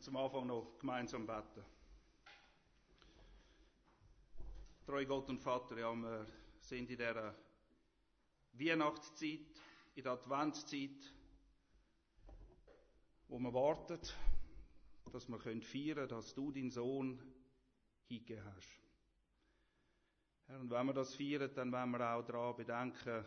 zum Anfang noch gemeinsam beten. Treu Gott und Vater, ja, wir sind in dieser Weihnachtszeit, in der Adventszeit, wo wir warten, dass wir feiern können, dass du deinen Sohn hingegeben hast. Herr, und wenn wir das feiern, dann wollen wir auch daran bedenken,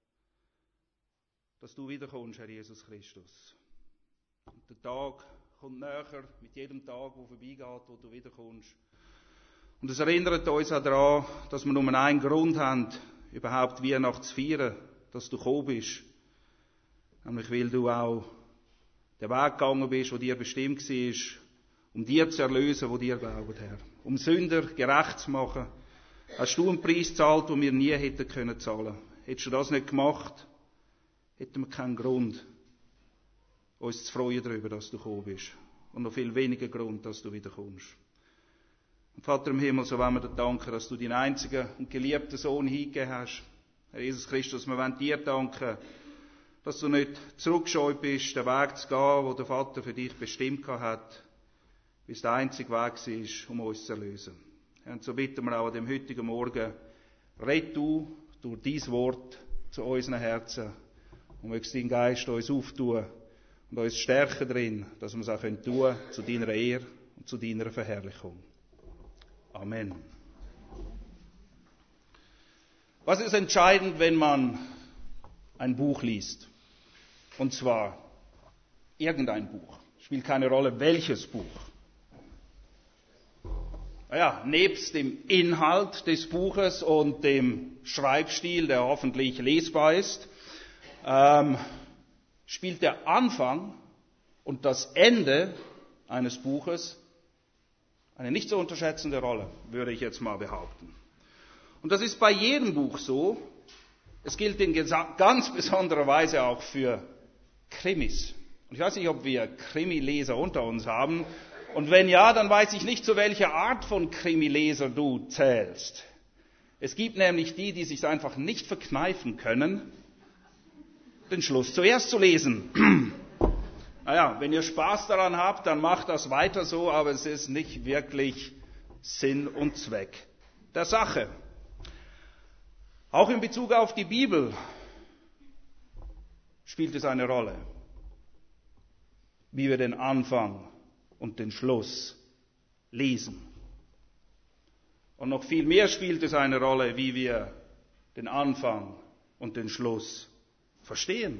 dass du wiederkommst, Herr Jesus Christus. Und der Tag kommt näher, mit jedem Tag, der vorbeigeht, wo du wiederkommst. Und es erinnert uns auch daran, dass wir nur einen Grund haben, überhaupt Weihnachten zu feiern, dass du gekommen bist. Nämlich, weil du auch den Weg gegangen bist, der dir bestimmt war, um dir zu erlösen, wo dir glauben, Herr. Um Sünder gerecht zu machen. Hast du einen Preis gezahlt, den wir nie hätten können zahlen. Hättest du das nicht gemacht, hätten wir keinen Grund, uns zu freuen darüber, dass du gekommen bist. Und noch viel weniger Grund, dass du wieder kommst. Und Vater im Himmel, so wollen wir dir danken, dass du deinen einzigen und geliebten Sohn hingegeben hast. Herr Jesus Christus, wir wollen dir danken, dass du nicht zurückgescheut bist, den Weg zu gehen, den der Vater für dich bestimmt hat, weil es der einzige Weg war, um uns zu erlösen. Und so bitten wir auch an dem heutigen Morgen, red du durch dein Wort zu unseren Herzen und mögst dein Geist uns auftun und uns stärken darin, dass wir es auch tun können, zu deiner Ehre und zu deiner Verherrlichung. Amen. Was ist entscheidend, wenn man ein Buch liest? Und zwar irgendein Buch. Spielt keine Rolle, welches Buch. Naja, nebst dem Inhalt des Buches und dem Schreibstil, der hoffentlich lesbar ist, spielt der Anfang und das Ende eines Buches eine nicht zu unterschätzende Rolle, würde ich jetzt mal behaupten. Und das ist bei jedem Buch so. Es gilt in ganz besonderer Weise auch für Krimis. Und ich weiß nicht, ob wir Krimileser unter uns haben. Und wenn ja, dann weiß ich nicht, zu welcher Art von Krimileser du zählst. Es gibt nämlich die sich einfach nicht verkneifen können, den Schluss zuerst zu lesen. Naja, wenn ihr Spaß daran habt, dann macht das weiter so, aber es ist nicht wirklich Sinn und Zweck der Sache. Auch in Bezug auf die Bibel spielt es eine Rolle, wie wir den Anfang und den Schluss lesen. Und noch viel mehr spielt es eine Rolle, wie wir den Anfang und den Schluss verstehen.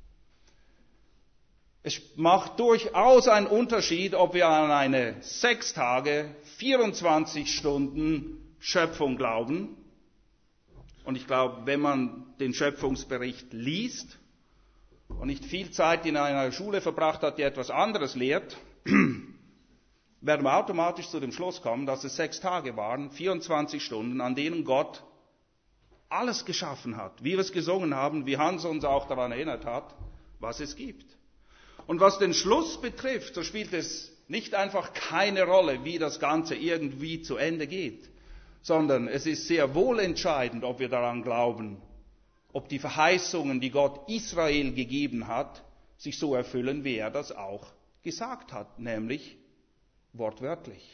Es macht durchaus einen Unterschied, ob wir an eine 6 Tage, 24 Stunden Schöpfung glauben. Und ich glaube, wenn man den Schöpfungsbericht liest und nicht viel Zeit in einer Schule verbracht hat, die etwas anderes lehrt, werden wir automatisch zu dem Schluss kommen, dass es 6 Tage waren, 24 Stunden, an denen Gott alles geschaffen hat, wie wir es gesungen haben, wie Hans uns auch daran erinnert hat, was es gibt. Und was den Schluss betrifft, so spielt es nicht einfach keine Rolle, wie das Ganze irgendwie zu Ende geht, sondern es ist sehr wohl entscheidend, ob wir daran glauben, ob die Verheißungen, die Gott Israel gegeben hat, sich so erfüllen, wie er das auch gesagt hat, nämlich wortwörtlich.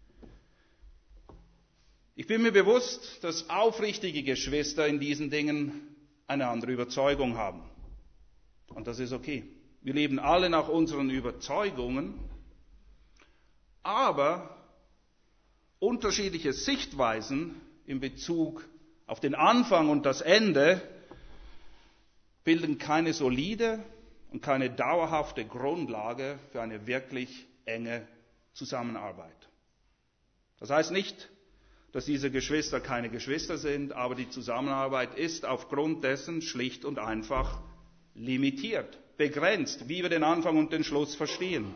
Ich bin mir bewusst, dass aufrichtige Geschwister in diesen Dingen eine andere Überzeugung haben. Und das ist okay. Wir leben alle nach unseren Überzeugungen, aber unterschiedliche Sichtweisen in Bezug auf den Anfang und das Ende bilden keine solide und keine dauerhafte Grundlage für eine wirklich enge Zusammenarbeit. Das heißt nicht, dass diese Geschwister keine Geschwister sind, aber die Zusammenarbeit ist aufgrund dessen schlicht und einfach limitiert, begrenzt, wie wir den Anfang und den Schluss verstehen.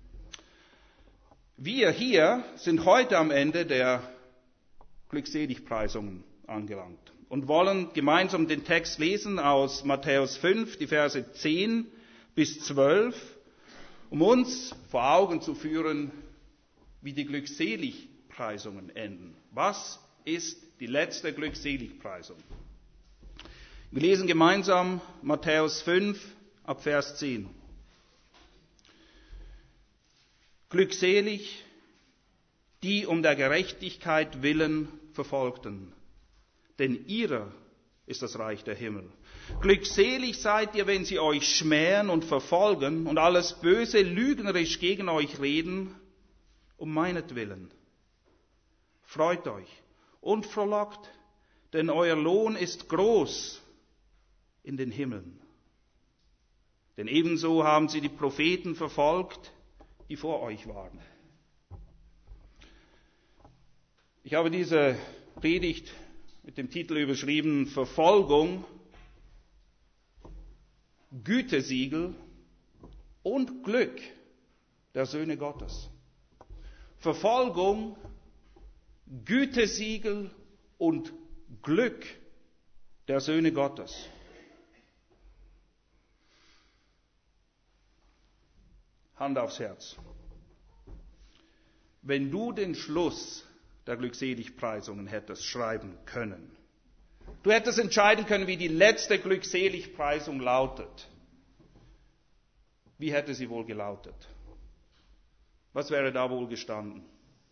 Wir hier sind heute am Ende der Glückseligpreisungen angelangt und wollen gemeinsam den Text lesen aus Matthäus 5, die Verse 10 bis 12, um uns vor Augen zu führen, wie die Glückseligpreisungen enden. Was ist die letzte Glückseligpreisung? Wir lesen gemeinsam Matthäus 5 ab Vers 10. Glückselig, die um der Gerechtigkeit willen verfolgten, denn ihrer ist das Reich der Himmel. Glückselig seid ihr, wenn sie euch schmähen und verfolgen und alles Böse lügnerisch gegen euch reden, um meinetwillen. Freut euch und frohlockt, denn euer Lohn ist groß in den Himmeln. Denn ebenso haben sie die Propheten verfolgt, die vor euch waren. Ich habe diese Predigt mit dem Titel überschrieben: Verfolgung, Gütesiegel und Glück der Söhne Gottes. Verfolgung, Gütesiegel und Glück der Söhne Gottes. Hand aufs Herz. Wenn du den Schluss der Glückseligpreisungen hättest schreiben können, du hättest entscheiden können, wie die letzte Glückseligpreisung lautet, wie hätte sie wohl gelautet? Was wäre da wohl gestanden?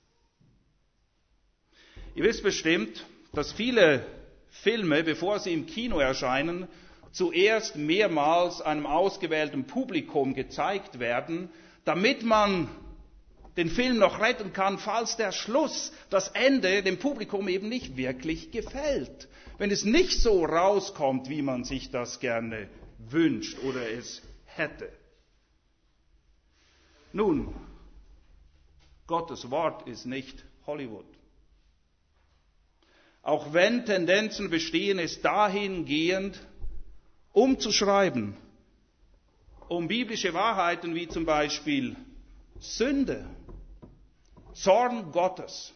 Ihr wisst bestimmt, dass viele Filme, bevor sie im Kino erscheinen, zuerst mehrmals einem ausgewählten Publikum gezeigt werden, damit man den Film noch retten kann, falls der Schluss, das Ende dem Publikum eben nicht wirklich gefällt. Wenn es nicht so rauskommt, wie man sich das gerne wünscht oder es hätte. Nun, Gottes Wort ist nicht Hollywood. Auch wenn Tendenzen bestehen, es dahingehend umzuschreiben, um biblische Wahrheiten wie zum Beispiel Sünde, Zorn Gottes,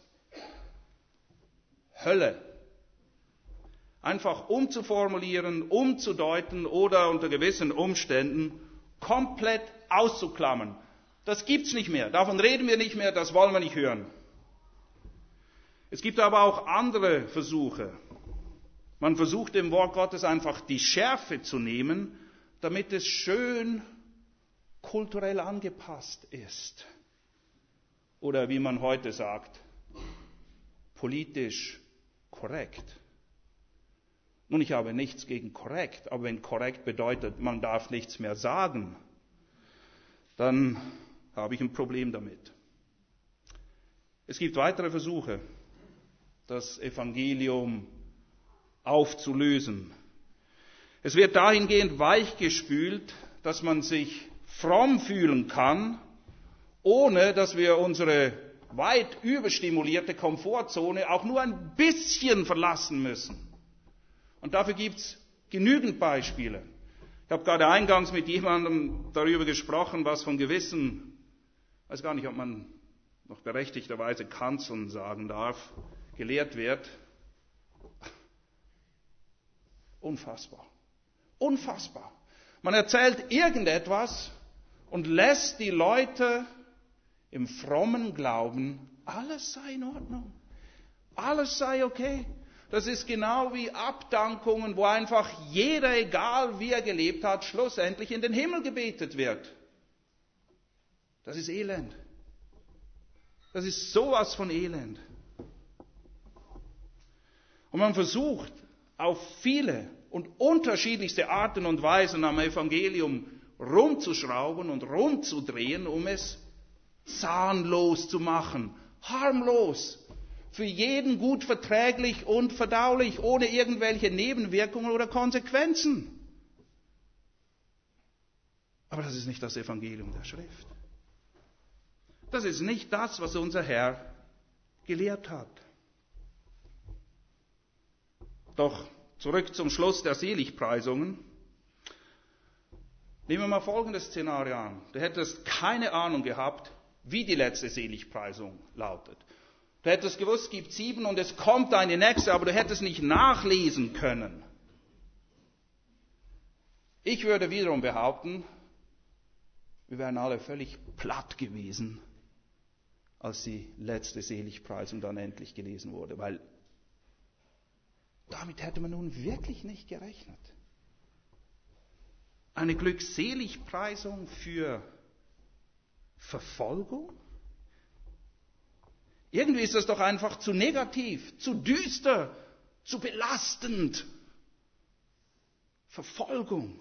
Hölle, einfach umzuformulieren, umzudeuten oder unter gewissen Umständen komplett auszuklammern. Das gibt's nicht mehr, davon reden wir nicht mehr, das wollen wir nicht hören. Es gibt aber auch andere Versuche. Man versucht dem Wort Gottes einfach die Schärfe zu nehmen, damit es schön kulturell angepasst ist. Oder wie man heute sagt, politisch korrekt. Nun, ich habe nichts gegen korrekt, aber wenn korrekt bedeutet, man darf nichts mehr sagen, dann habe ich ein Problem damit. Es gibt weitere Versuche, das Evangelium aufzulösen. Es wird dahingehend weichgespült, dass man sich fromm fühlen kann, ohne dass wir unsere weit überstimulierte Komfortzone auch nur ein bisschen verlassen müssen. Und dafür gibt es genügend Beispiele. Ich habe gerade eingangs mit jemandem darüber gesprochen, was von gewissen, ich weiß gar nicht, ob man noch berechtigterweise Kanzeln sagen darf, gelehrt wird. Unfassbar. Unfassbar. Man erzählt irgendetwas und lässt die Leute im frommen Glauben, alles sei in Ordnung. Alles sei okay. Das ist genau wie Abdankungen, wo einfach jeder, egal wie er gelebt hat, schlussendlich in den Himmel gebetet wird. Das ist Elend. Das ist sowas von Elend. Und man versucht auf viele und unterschiedlichste Arten und Weisen am Evangelium rumzuschrauben und rumzudrehen, um es zahnlos zu machen, harmlos, für jeden gut verträglich und verdaulich, ohne irgendwelche Nebenwirkungen oder Konsequenzen. Aber das ist nicht das Evangelium der Schrift. Das ist nicht das, was unser Herr gelehrt hat. Doch zurück zum Schluss der Seligpreisungen. Nehmen wir mal folgendes Szenario an. Du hättest keine Ahnung gehabt, wie die letzte Seligpreisung lautet. Du hättest gewusst, es gibt 7 und es kommt eine nächste, aber du hättest nicht nachlesen können. Ich würde wiederum behaupten, wir wären alle völlig platt gewesen, als die letzte Seligpreisung dann endlich gelesen wurde, weil damit hätte man nun wirklich nicht gerechnet. Eine Glückseligpreisung für Verfolgung? Irgendwie ist das doch einfach zu negativ, zu düster, zu belastend. Verfolgung.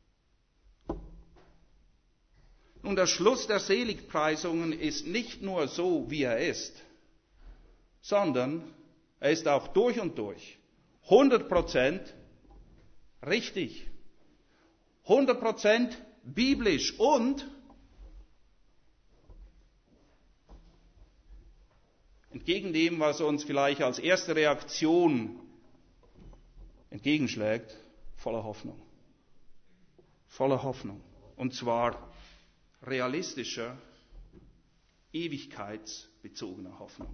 Nun, der Schluss der Seligpreisungen ist nicht nur so, wie er ist, sondern er ist auch durch und durch 100% richtig, 100% biblisch und entgegen dem, was uns vielleicht als erste Reaktion entgegenschlägt, voller Hoffnung. Voller Hoffnung. Und zwar realistischer, ewigkeitsbezogener Hoffnung.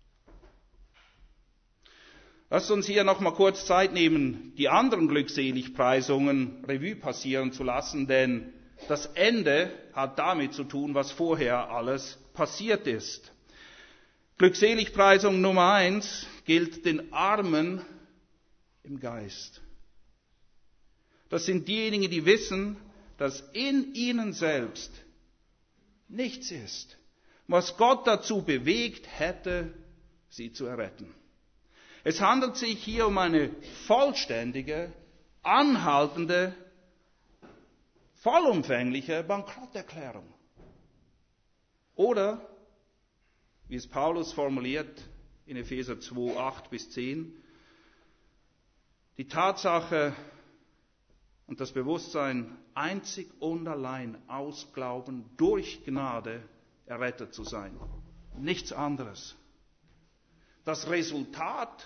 Lasst uns hier noch mal kurz Zeit nehmen, die anderen Glückseligpreisungen Revue passieren zu lassen, denn das Ende hat damit zu tun, was vorher alles passiert ist. Glückseligpreisung Nummer 1 gilt den Armen im Geist. Das sind diejenigen, die wissen, dass in ihnen selbst nichts ist, was Gott dazu bewegt hätte, sie zu erretten. Es handelt sich hier um eine vollständige, anhaltende, vollumfängliche Bankrotterklärung. Oder, wie es Paulus formuliert in Epheser 2, 8-10, die Tatsache und das Bewusstsein, einzig und allein aus Glauben durch Gnade errettet zu sein. Nichts anderes. Das Resultat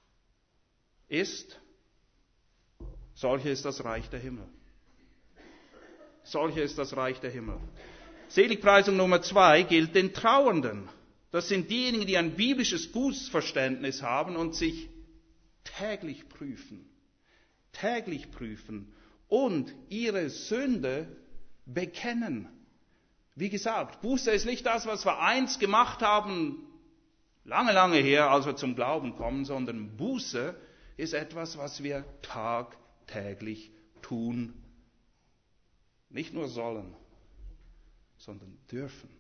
ist, solche ist das Reich der Himmel. Solche ist das Reich der Himmel. Seligpreisung Nummer 2 gilt den Trauernden. Das sind diejenigen, die ein biblisches Gutsverständnis haben und sich täglich prüfen und ihre Sünde bekennen. Wie gesagt, Buße ist nicht das, was wir einst gemacht haben, lange, lange her, als wir zum Glauben kommen, sondern Buße ist etwas, was wir tagtäglich tun. Nicht nur sollen, sondern dürfen.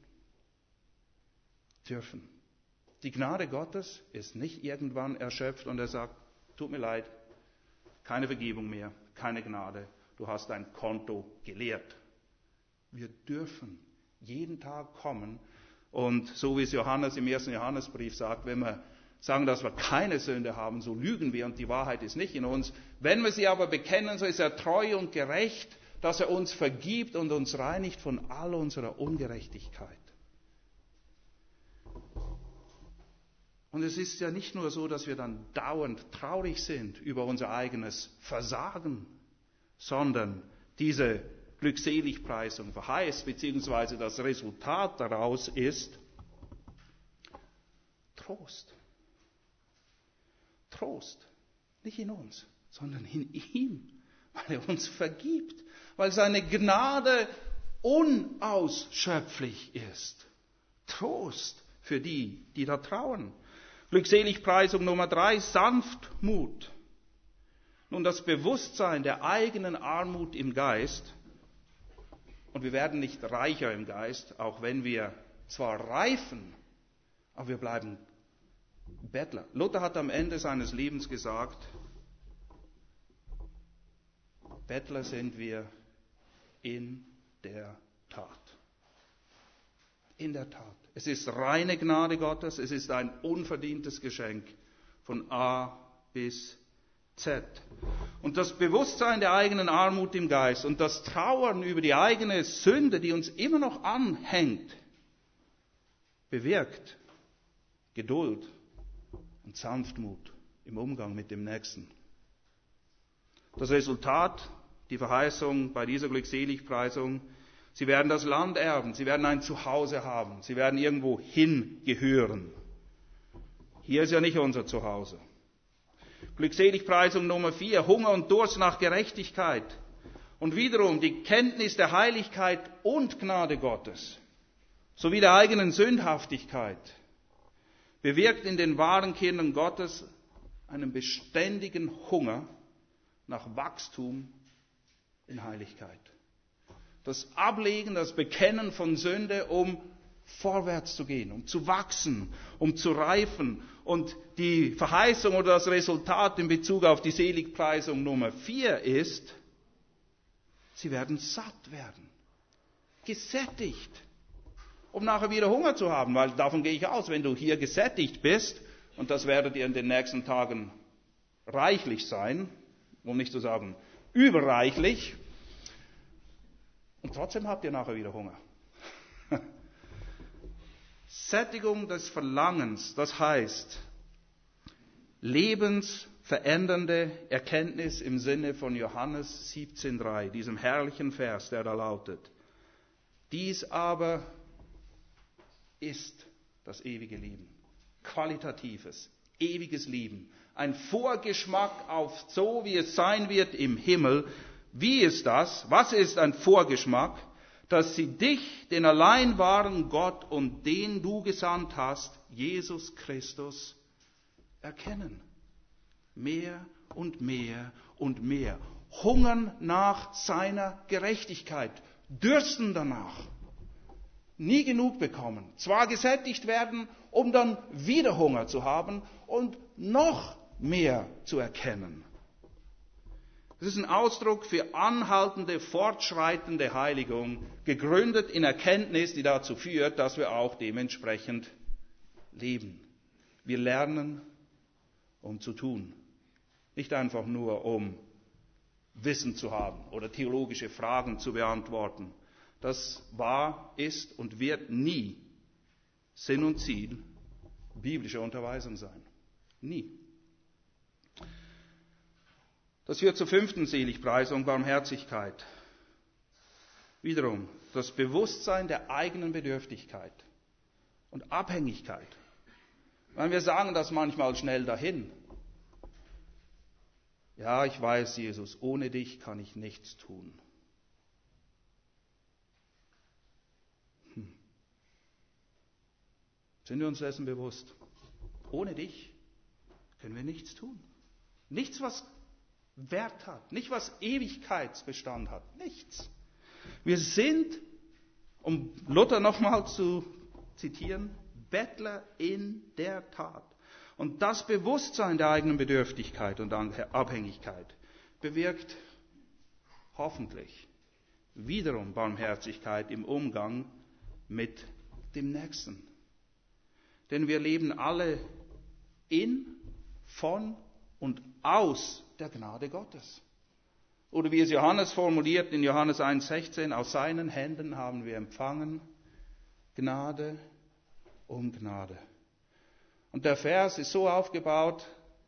Dürfen. Die Gnade Gottes ist nicht irgendwann erschöpft und er sagt, tut mir leid, keine Vergebung mehr, keine Gnade, du hast dein Konto geleert. Wir dürfen jeden Tag kommen und so wie es Johannes im 1. Johannesbrief sagt, wenn wir sagen, dass wir keine Sünde haben, so lügen wir und die Wahrheit ist nicht in uns. Wenn wir sie aber bekennen, so ist er treu und gerecht, dass er uns vergibt und uns reinigt von all unserer Ungerechtigkeit. Und es ist ja nicht nur so, dass wir dann dauernd traurig sind über unser eigenes Versagen, sondern diese Glückseligpreisung verheißt, beziehungsweise das Resultat daraus ist Trost. Trost. Nicht in uns, sondern in ihm, weil er uns vergibt, weil seine Gnade unausschöpflich ist. Trost für die, die da trauern. Glückseligpreisung Nummer 3, Sanftmut. Nun, das Bewusstsein der eigenen Armut im Geist, und wir werden nicht reicher im Geist, auch wenn wir zwar reifen, aber wir bleiben Bettler. Luther hat am Ende seines Lebens gesagt, Bettler sind wir in der Tat. In der Tat. Es ist reine Gnade Gottes, es ist ein unverdientes Geschenk von A bis Z. Und das Bewusstsein der eigenen Armut im Geist und das Trauern über die eigene Sünde, die uns immer noch anhängt, bewirkt Geduld und Sanftmut im Umgang mit dem Nächsten. Das Resultat, die Verheißung bei dieser Glückseligpreisung, sie werden das Land erben, sie werden ein Zuhause haben, sie werden irgendwo hingehören. Hier ist ja nicht unser Zuhause. Glückseligpreisung Nummer 4, Hunger und Durst nach Gerechtigkeit. Und wiederum die Kenntnis der Heiligkeit und Gnade Gottes, sowie der eigenen Sündhaftigkeit, bewirkt in den wahren Kindern Gottes einen beständigen Hunger nach Wachstum in Heiligkeit. Das Ablegen, das Bekennen von Sünde, um vorwärts zu gehen, um zu wachsen, um zu reifen. Und die Verheißung oder das Resultat in Bezug auf die Seligpreisung Nummer 4 ist, sie werden satt werden, gesättigt, um nachher wieder Hunger zu haben, weil davon gehe ich aus, wenn du hier gesättigt bist, und das werdet ihr in den nächsten Tagen reichlich sein, um nicht zu sagen überreichlich, und trotzdem habt ihr nachher wieder Hunger. Sättigung des Verlangens, das heißt lebensverändernde Erkenntnis im Sinne von Johannes 17,3, diesem herrlichen Vers, der da lautet: Dies aber ist das ewige Leben, qualitatives, ewiges Leben, ein Vorgeschmack auf so, wie es sein wird im Himmel. Wie ist das? Was ist ein Vorgeschmack? Dass sie dich, den allein wahren Gott und den du gesandt hast, Jesus Christus, erkennen. Mehr und mehr und mehr. Hungern nach seiner Gerechtigkeit. Dürsten danach. Nie genug bekommen. Zwar gesättigt werden, um dann wieder Hunger zu haben und noch mehr zu erkennen. Das ist ein Ausdruck für anhaltende, fortschreitende Heiligung, gegründet in Erkenntnis, die dazu führt, dass wir auch dementsprechend leben. Wir lernen, um zu tun. Nicht einfach nur, um Wissen zu haben oder theologische Fragen zu beantworten. Das war, ist und wird nie Sinn und Ziel biblischer Unterweisung sein. Nie. Das führt zur 5. Seligpreisung, Barmherzigkeit. Wiederum das Bewusstsein der eigenen Bedürftigkeit und Abhängigkeit. Weil wir sagen das manchmal schnell dahin. Ja, ich weiß, Jesus, ohne dich kann ich nichts tun. Sind wir uns dessen bewusst? Ohne dich können wir nichts tun. Nichts, was Wert hat, nicht was Ewigkeitsbestand hat, nichts. Wir sind, um Luther nochmal zu zitieren, Bettler in der Tat. Und das Bewusstsein der eigenen Bedürftigkeit und Abhängigkeit bewirkt hoffentlich wiederum Barmherzigkeit im Umgang mit dem Nächsten. Denn wir leben alle in, von und aus der Gnade Gottes. Oder wie es Johannes formuliert in Johannes 1,16, aus seinen Händen haben wir empfangen Gnade um Gnade. Und der Vers ist so aufgebaut,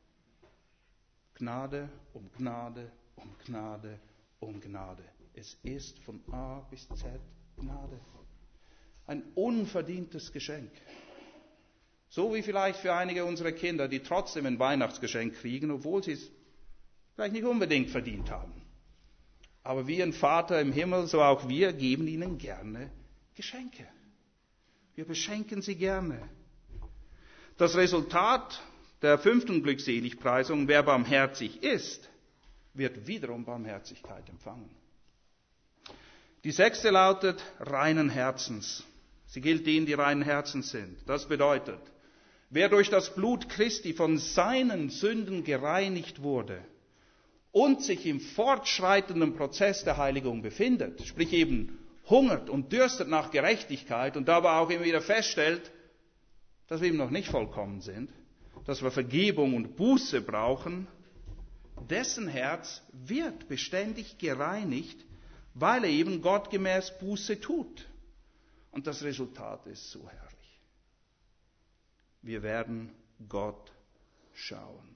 Gnade um Gnade um Gnade um Gnade. Es ist von A bis Z Gnade. Ein unverdientes Geschenk. So wie vielleicht für einige unserer Kinder, die trotzdem ein Weihnachtsgeschenk kriegen, obwohl sie es vielleicht nicht unbedingt verdient haben. Aber wie ein Vater im Himmel, so auch wir, geben ihnen gerne Geschenke. Wir beschenken sie gerne. Das Resultat der 5. Glückseligpreisung, wer barmherzig ist, wird wiederum Barmherzigkeit empfangen. Die 6. lautet reinen Herzens. Sie gilt denen, die reinen Herzens sind. Das bedeutet, wer durch das Blut Christi von seinen Sünden gereinigt wurde und sich im fortschreitenden Prozess der Heiligung befindet, sprich eben hungert und dürstet nach Gerechtigkeit und dabei auch immer wieder feststellt, dass wir eben noch nicht vollkommen sind, dass wir Vergebung und Buße brauchen, dessen Herz wird beständig gereinigt, weil er eben gottgemäß Buße tut. Und das Resultat ist so herrlich. Wir werden Gott schauen.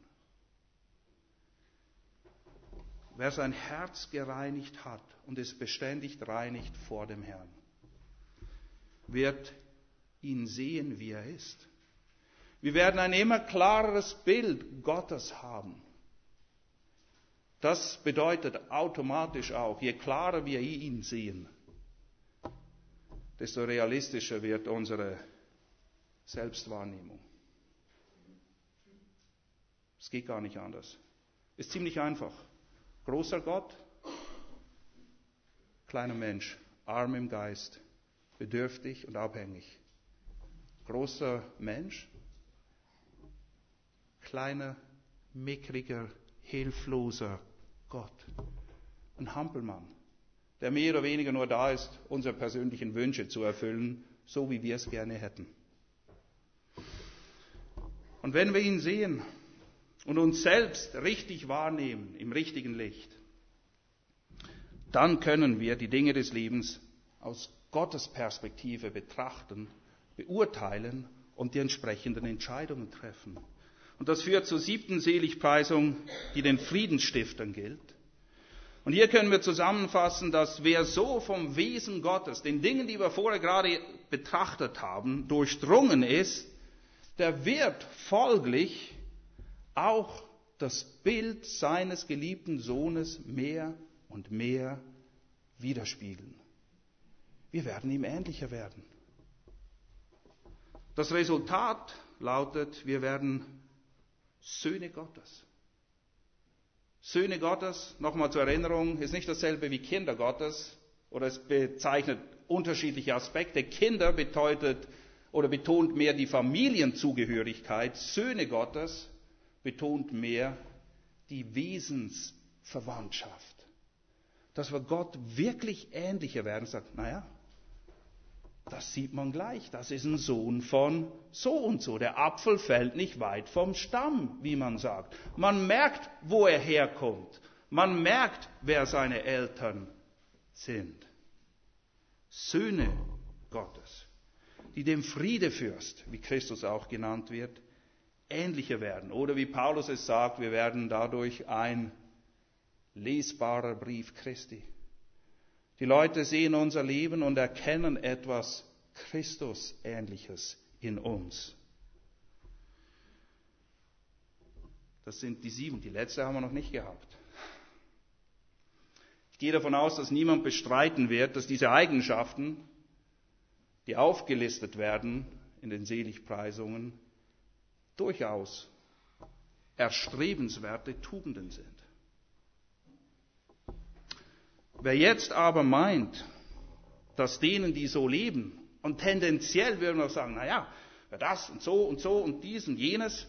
Wer sein Herz gereinigt hat und es beständig reinigt vor dem Herrn, wird ihn sehen, wie er ist. Wir werden ein immer klareres Bild Gottes haben. Das bedeutet automatisch auch, je klarer wir ihn sehen, desto realistischer wird unsere Selbstwahrnehmung. Es geht gar nicht anders. Ist ziemlich einfach. Großer Gott, kleiner Mensch, arm im Geist, bedürftig und abhängig. großer Mensch, kleiner, mickriger, hilfloser Gott. Ein Hampelmann, der mehr oder weniger nur da ist, unsere persönlichen Wünsche zu erfüllen, so wie wir es gerne hätten. Und wenn wir ihn sehen und uns selbst richtig wahrnehmen, im richtigen Licht, dann können wir die Dinge des Lebens aus Gottes Perspektive betrachten, beurteilen und die entsprechenden Entscheidungen treffen. Und das führt zur 7. Seligpreisung, die den Friedensstiftern gilt. Und hier können wir zusammenfassen, dass wer so vom Wesen Gottes, den Dingen, die wir vorher gerade betrachtet haben, durchdrungen ist, der wird folglich auch das Bild seines geliebten Sohnes mehr und mehr widerspiegeln. Wir werden ihm ähnlicher werden. Das Resultat lautet, wir werden Söhne Gottes. Söhne Gottes, nochmal zur Erinnerung, ist nicht dasselbe wie Kinder Gottes, oder es bezeichnet unterschiedliche Aspekte. Kinder bedeutet oder betont mehr die Familienzugehörigkeit. Söhne Gottes betont mehr die Wesensverwandtschaft. Dass wir Gott wirklich ähnlicher werden, sagt, naja, das sieht man gleich, das ist ein Sohn von so und so. Der Apfel fällt nicht weit vom Stamm, wie man sagt. Man merkt, wo er herkommt. Man merkt, wer seine Eltern sind. Söhne Gottes, die dem Friedefürst, wie Christus auch genannt wird, ähnlicher werden. Oder wie Paulus es sagt, wir werden dadurch ein lesbarer Brief Christi. Die Leute sehen unser Leben und erkennen etwas Christus-Ähnliches in uns. Das sind die 7. Die letzte haben wir noch nicht gehabt. Ich gehe davon aus, dass niemand bestreiten wird, dass diese Eigenschaften, die aufgelistet werden in den Seligpreisungen, durchaus erstrebenswerte Tugenden sind. Wer jetzt aber meint, dass denen, die so leben, und tendenziell würden wir sagen, naja, wer das und so und dies und jenes,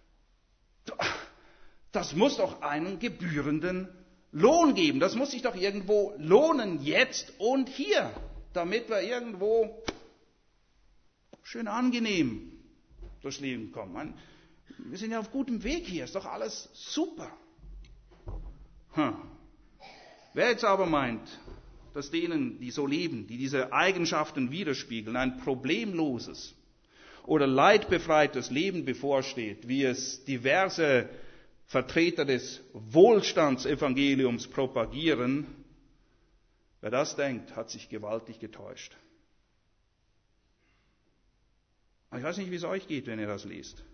das muss doch einen gebührenden Lohn geben. Das muss sich doch irgendwo lohnen, jetzt und hier, damit wir irgendwo schön angenehm durchs Leben kommen. Wir sind ja auf gutem Weg hier, ist doch alles super. Wer jetzt aber meint, dass denen, die so leben, die diese Eigenschaften widerspiegeln, ein problemloses oder leidbefreites Leben bevorsteht, wie es diverse Vertreter des Wohlstandsevangeliums propagieren, wer das denkt, hat sich gewaltig getäuscht. Ich weiß nicht, wie es euch geht, wenn ihr das liest.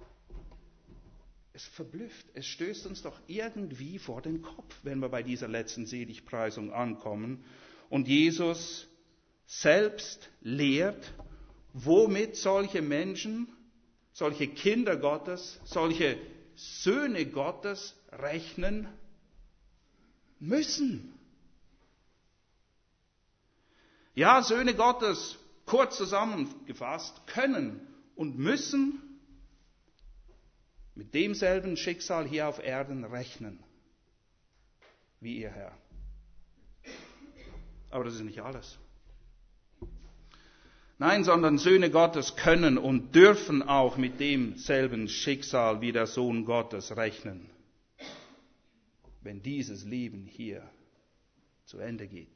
Es verblüfft, es stößt uns doch irgendwie vor den Kopf, wenn wir bei dieser letzten Seligpreisung ankommen und Jesus selbst lehrt, womit solche Menschen, solche Kinder Gottes, solche Söhne Gottes rechnen müssen. Ja, Söhne Gottes, kurz zusammengefasst, können und müssen mit demselben Schicksal hier auf Erden rechnen, wie ihr Herr. Aber das ist nicht alles. Nein, sondern Söhne Gottes können und dürfen auch mit demselben Schicksal wie der Sohn Gottes rechnen, wenn dieses Leben hier zu Ende geht.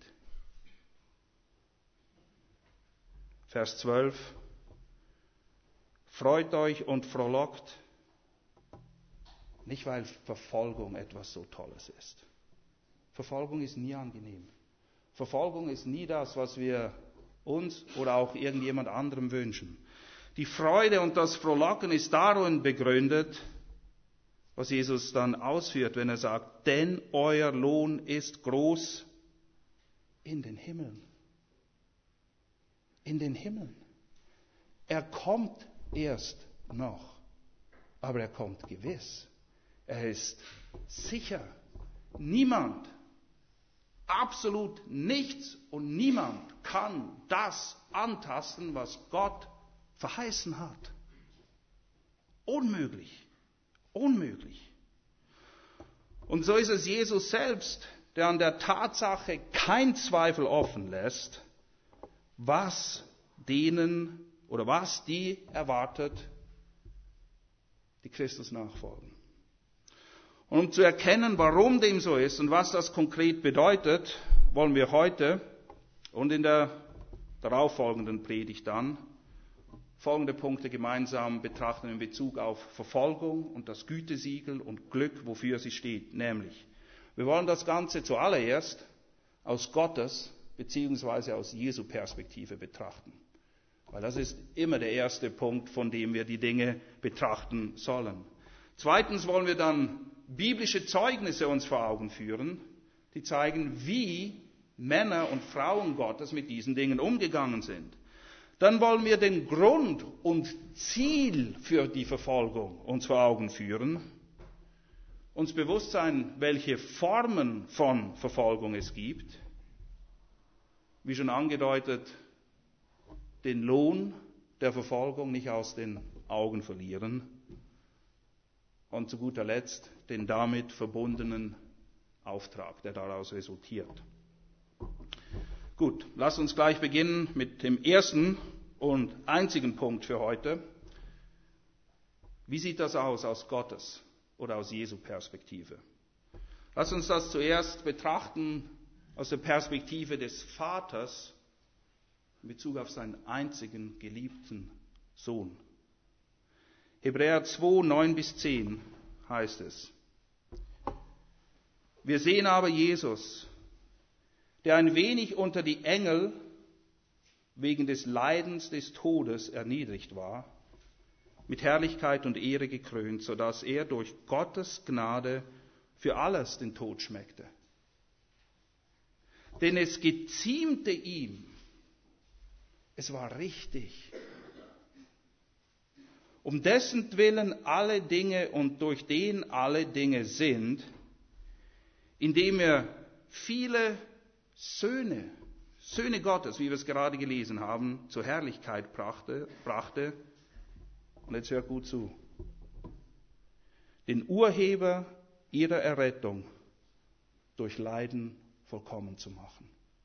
Vers 12. Freut euch und frohlockt, nicht weil Verfolgung etwas so Tolles ist. Verfolgung ist nie angenehm. Verfolgung ist nie das, was wir uns oder auch irgendjemand anderem wünschen. Die Freude und das Frohlocken ist darin begründet, was Jesus dann ausführt, wenn er sagt, denn euer Lohn ist groß in den Himmeln. In den Himmeln. Er kommt erst noch, aber er kommt gewiss. Er ist sicher. Niemand, absolut nichts und niemand kann das antasten, was Gott verheißen hat. Unmöglich. Unmöglich. Und so ist es Jesus selbst, der an der Tatsache kein Zweifel offen lässt, was denen oder was die erwartet, die Christus nachfolgen. Und um zu erkennen, warum dem so ist und was das konkret bedeutet, wollen wir heute und in der darauffolgenden Predigt dann folgende Punkte gemeinsam betrachten in Bezug auf Verfolgung und das Gütesiegel und Glück, wofür sie steht. Nämlich, wir wollen das Ganze zuallererst aus Gottes bzw. aus Jesu Perspektive betrachten. Weil das ist immer der erste Punkt, von dem wir die Dinge betrachten sollen. Zweitens wollen wir dann biblische Zeugnisse uns vor Augen führen, die zeigen, wie Männer und Frauen Gottes mit diesen Dingen umgegangen sind. Dann wollen wir den Grund und Ziel für die Verfolgung uns vor Augen führen, uns bewusst sein, welche Formen von Verfolgung es gibt, wie schon angedeutet, den Lohn der Verfolgung nicht aus den Augen verlieren und zu guter Letzt den damit verbundenen Auftrag, der daraus resultiert. Gut, lasst uns gleich beginnen mit dem ersten und einzigen Punkt für heute. Wie sieht das aus Gottes oder aus Jesu Perspektive? Lasst uns das zuerst betrachten aus der Perspektive des Vaters in Bezug auf seinen einzigen geliebten Sohn. Hebräer 2, 9-10 heißt es: Wir sehen aber Jesus, der ein wenig unter die Engel wegen des Leidens des Todes erniedrigt war, mit Herrlichkeit und Ehre gekrönt, sodass er durch Gottes Gnade für alles den Tod schmeckte. Denn es geziemte ihm, es war richtig, um dessen Willen alle Dinge und durch den alle Dinge sind, indem er viele Söhne Gottes, wie wir es gerade gelesen haben, zur Herrlichkeit brachte. Und jetzt hört gut zu. Den Urheber ihrer Errettung durch Leiden vollkommen zu machen.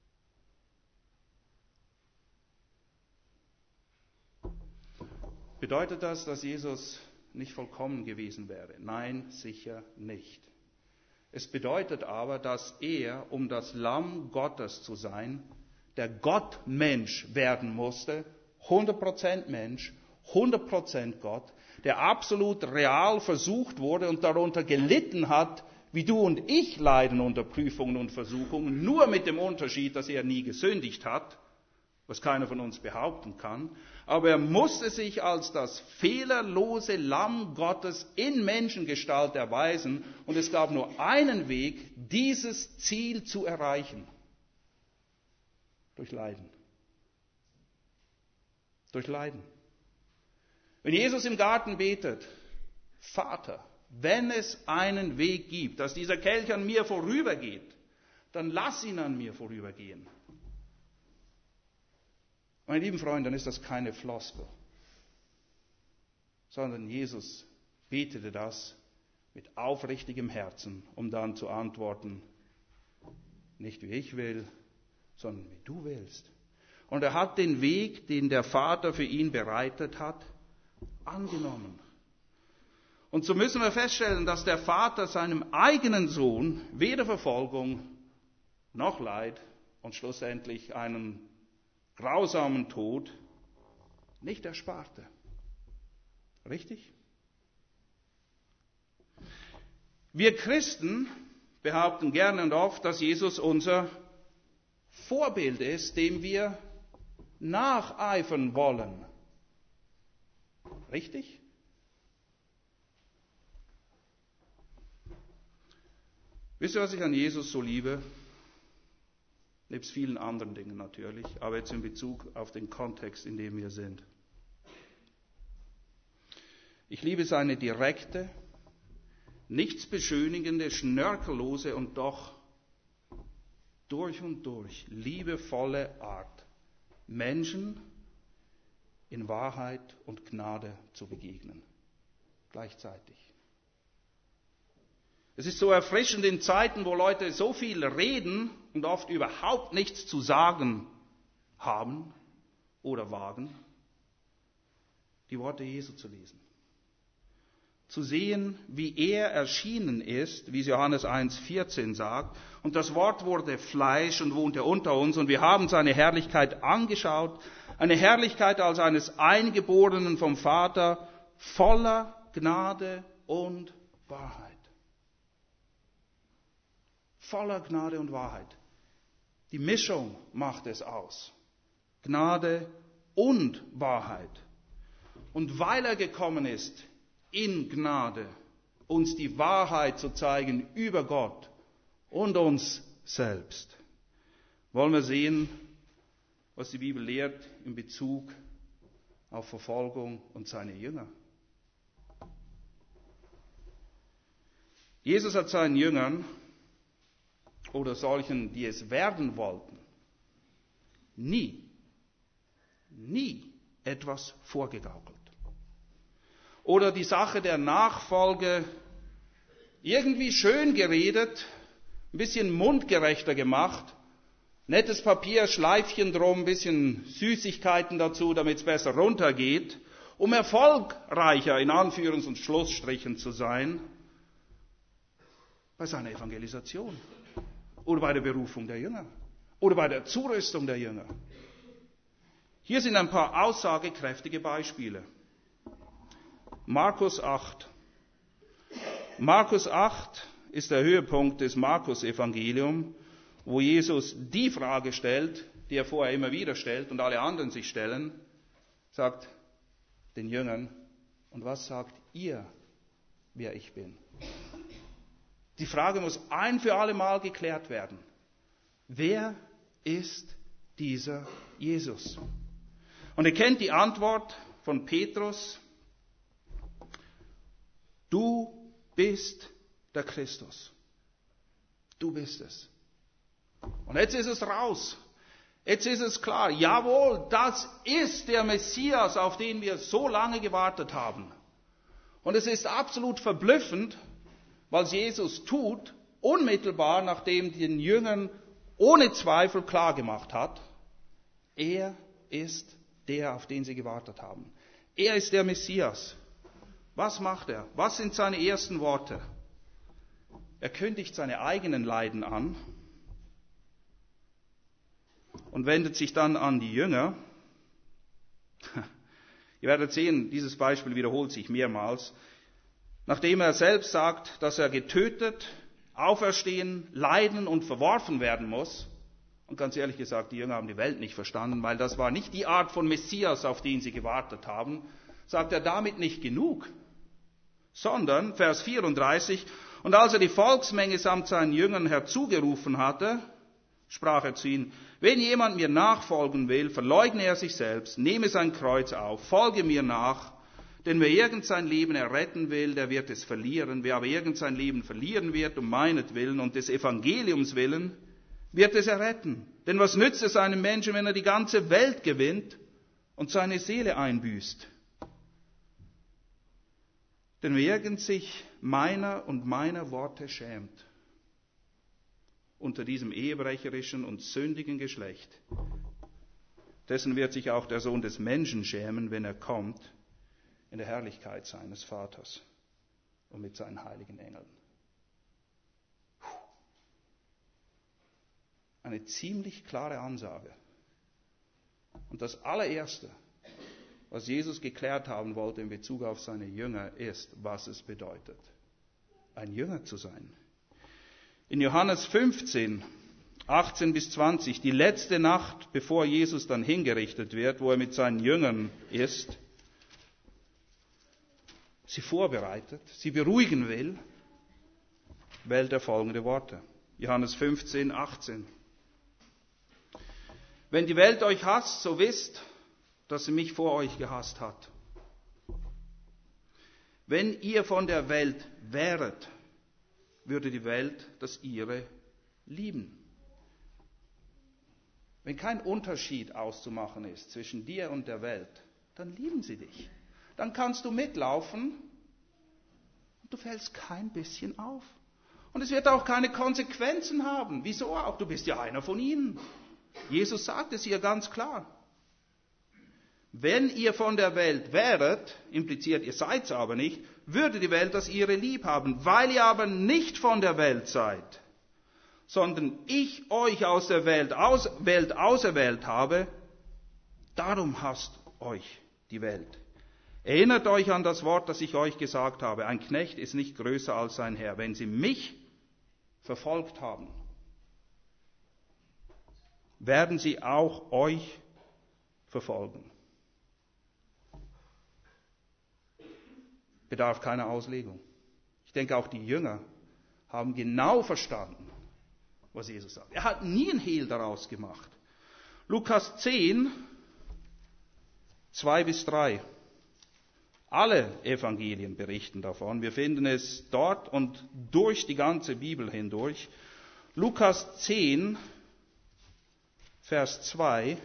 Bedeutet das, dass Jesus nicht vollkommen gewesen wäre? Nein, sicher nicht. Es bedeutet aber, dass er, um das Lamm Gottes zu sein, der Gottmensch werden musste, 100% Mensch, 100% Gott, der absolut real versucht wurde und darunter gelitten hat, wie du und ich leiden unter Prüfungen und Versuchungen, nur mit dem Unterschied, dass er nie gesündigt hat, was keiner von uns behaupten kann. Aber er musste sich als das fehlerlose Lamm Gottes in Menschengestalt erweisen. Und es gab nur einen Weg, dieses Ziel zu erreichen. Durch Leiden. Durch Leiden. Wenn Jesus im Garten betet, Vater, wenn es einen Weg gibt, dass dieser Kelch an mir vorübergeht, dann lass ihn an mir vorübergehen. Meine lieben Freunde, dann ist das keine Floskel, sondern Jesus betete das mit aufrichtigem Herzen, um dann zu antworten, nicht wie ich will, sondern wie du willst. Und er hat den Weg, den der Vater für ihn bereitet hat, angenommen. Und so müssen wir feststellen, dass der Vater seinem eigenen Sohn weder Verfolgung noch Leid und schlussendlich einen grausamen Tod nicht ersparte. Richtig? Wir Christen behaupten gerne und oft, dass Jesus unser Vorbild ist, dem wir nacheifern wollen. Richtig? Wisst ihr, was ich an Jesus so liebe? Nebst vielen anderen Dingen natürlich, aber jetzt in Bezug auf den Kontext, in dem wir sind. Ich liebe seine direkte, nichts beschönigende, schnörkellose und doch durch und durch liebevolle Art, Menschen in Wahrheit und Gnade zu begegnen. Gleichzeitig. Es ist so erfrischend in Zeiten, wo Leute so viel reden und oft überhaupt nichts zu sagen haben oder wagen, die Worte Jesu zu lesen. Zu sehen, wie er erschienen ist, wie es Johannes 1,14 sagt. Und das Wort wurde Fleisch und wohnte unter uns und wir haben seine Herrlichkeit angeschaut. Eine Herrlichkeit als eines Eingeborenen vom Vater, voller Gnade und Wahrheit. Voller Gnade und Wahrheit. Die Mischung macht es aus. Gnade und Wahrheit. Und weil er gekommen ist, in Gnade, uns die Wahrheit zu zeigen über Gott und uns selbst, wollen wir sehen, was die Bibel lehrt in Bezug auf Verfolgung und seine Jünger. Jesus hat seinen Jüngern oder solchen, die es werden wollten, nie etwas vorgegaukelt. Oder die Sache der Nachfolge irgendwie schön geredet, ein bisschen mundgerechter gemacht, nettes Papier, Schleifchen drum, ein bisschen Süßigkeiten dazu, damit es besser runtergeht, um erfolgreicher in Anführungs- und Schlussstrichen zu sein bei seiner Evangelisation oder bei der Berufung der Jünger oder bei der Zurüstung der Jünger. Hier sind ein paar aussagekräftige Beispiele. Markus 8. Markus 8 ist der Höhepunkt des Markus-Evangeliums, wo Jesus die Frage stellt, die er vorher immer wieder stellt und alle anderen sich stellen, sagt den Jüngern, und was sagt ihr, wer ich bin? Die Frage muss ein für alle Mal geklärt werden. Wer ist dieser Jesus? Und ihr kennt die Antwort von Petrus. Du bist der Christus. Du bist es. Und jetzt ist es raus. Jetzt ist es klar. Jawohl, das ist der Messias, auf den wir so lange gewartet haben. Und es ist absolut verblüffend, was Jesus tut, unmittelbar nachdem den Jüngern ohne Zweifel klargemacht hat, er ist der, auf den sie gewartet haben. Er ist der Messias. Was macht er? Was sind seine ersten Worte? Er kündigt seine eigenen Leiden an und wendet sich dann an die Jünger. Ihr werdet sehen, dieses Beispiel wiederholt sich mehrmals. Nachdem er selbst sagt, dass er getötet, auferstehen, leiden und verworfen werden muss. Und ganz ehrlich gesagt, die Jünger haben die Welt nicht verstanden, weil das war nicht die Art von Messias, auf den sie gewartet haben. Sagt er damit nicht genug, sondern, Vers 34, und als er die Volksmenge samt seinen Jüngern herzugerufen hatte, sprach er zu ihnen, wenn jemand mir nachfolgen will, verleugne er sich selbst, nehme sein Kreuz auf, folge mir nach, denn wer irgend sein Leben erretten will, der wird es verlieren. Wer aber irgend sein Leben verlieren wird, um meinetwillen und des Evangeliums willen, wird es erretten. Denn was nützt es einem Menschen, wenn er die ganze Welt gewinnt und seine Seele einbüßt? Denn wer irgend sich meiner und meiner Worte schämt, unter diesem ehebrecherischen und sündigen Geschlecht, dessen wird sich auch der Sohn des Menschen schämen, wenn er kommt, in der Herrlichkeit seines Vaters und mit seinen heiligen Engeln. Eine ziemlich klare Ansage. Und das allererste, was Jesus geklärt haben wollte in Bezug auf seine Jünger, ist, was es bedeutet, ein Jünger zu sein. In Johannes 15, 18 bis 20, die letzte Nacht, bevor Jesus dann hingerichtet wird, wo er mit seinen Jüngern ist, sie vorbereitet, sie beruhigen will, wählt er folgende Worte. Johannes 15, 18. Wenn die Welt euch hasst, so wisst, dass sie mich vor euch gehasst hat. Wenn ihr von der Welt wäret, würde die Welt das ihre lieben. Wenn kein Unterschied auszumachen ist zwischen dir und der Welt, dann lieben sie dich. Dann kannst du mitlaufen und du fällst kein bisschen auf. Und es wird auch keine Konsequenzen haben. Wieso auch? Du bist ja einer von ihnen. Jesus sagt es hier ganz klar. Wenn ihr von der Welt wäret, impliziert, ihr seid's aber nicht, würde die Welt das ihre lieb haben. Weil ihr aber nicht von der Welt seid, sondern ich euch aus der Welt auserwählt habe, darum hasst euch die Welt. Erinnert euch an das Wort, das ich euch gesagt habe. Ein Knecht ist nicht größer als sein Herr. Wenn sie mich verfolgt haben, werden sie auch euch verfolgen. Bedarf keiner Auslegung. Ich denke, auch die Jünger haben genau verstanden, was Jesus sagt. Er hat nie ein Hehl daraus gemacht. Lukas 10, 2-3. Alle Evangelien berichten davon. Wir finden es dort und durch die ganze Bibel hindurch. Lukas 10, Vers 2.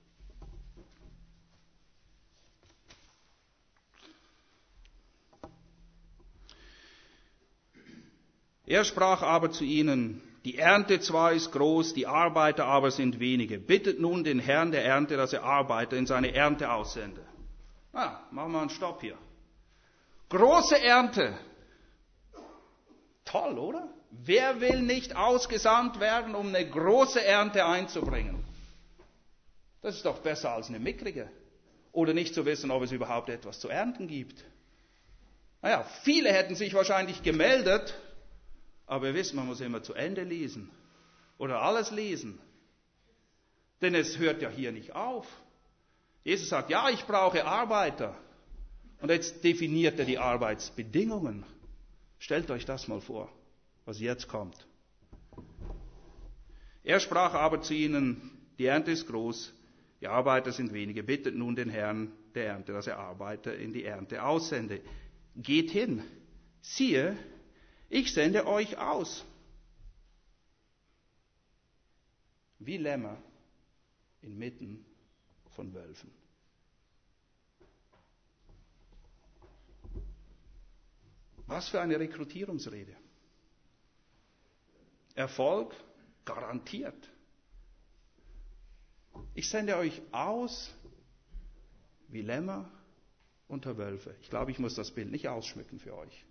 Er sprach aber zu ihnen: Die Ernte zwar ist groß, die Arbeiter aber sind wenige. Bittet nun den Herrn der Ernte, dass er Arbeiter in seine Ernte aussende. Machen wir einen Stopp hier. Große Ernte. Toll, oder? Wer will nicht ausgesandt werden, um eine große Ernte einzubringen? Das ist doch besser als eine mickrige. Oder nicht zu wissen, ob es überhaupt etwas zu ernten gibt. Viele hätten sich wahrscheinlich gemeldet, aber ihr wisst, man muss immer zu Ende lesen. Oder alles lesen. Denn es hört ja hier nicht auf. Jesus sagt, ja, ich brauche Arbeiter. Und jetzt definiert er die Arbeitsbedingungen. Stellt euch das mal vor, was jetzt kommt. Er sprach aber zu ihnen: Die Ernte ist groß, die Arbeiter sind wenige. Bittet nun den Herrn der Ernte, dass er Arbeiter in die Ernte aussende. Geht hin, siehe, ich sende euch aus. Wie Lämmer inmitten von Wölfen. Was für eine Rekrutierungsrede. Erfolg garantiert. Ich sende euch aus wie Lämmer unter Wölfe. Ich glaube, ich muss das Bild nicht ausschmücken für euch.